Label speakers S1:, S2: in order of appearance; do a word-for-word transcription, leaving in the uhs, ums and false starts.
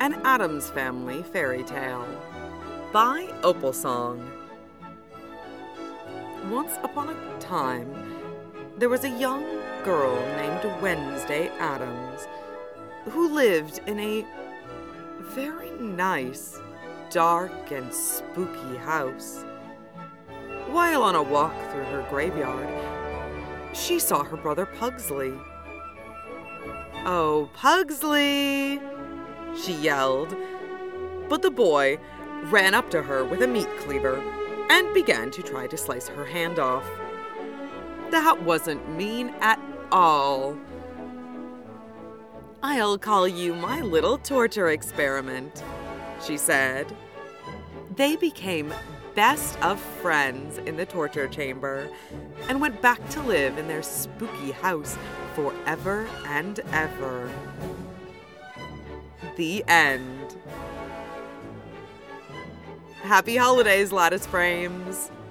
S1: An Addams Family Fairy Tale by Opalsong. Once upon a time, there was a young girl named Wednesday Addams who lived in a very nice, dark and spooky house. While on a walk through her graveyard, she saw her brother Pugsley. "Oh, Pugsley!" she yelled, but the boy ran up to her with a meat cleaver and began to try to slice her hand off. That wasn't mean at all. "I'll call you my little torture experiment," she said. They became best of friends in the torture chamber and went back to live in their spooky house forever and ever. The end. Happy holidays, Lattice Frames!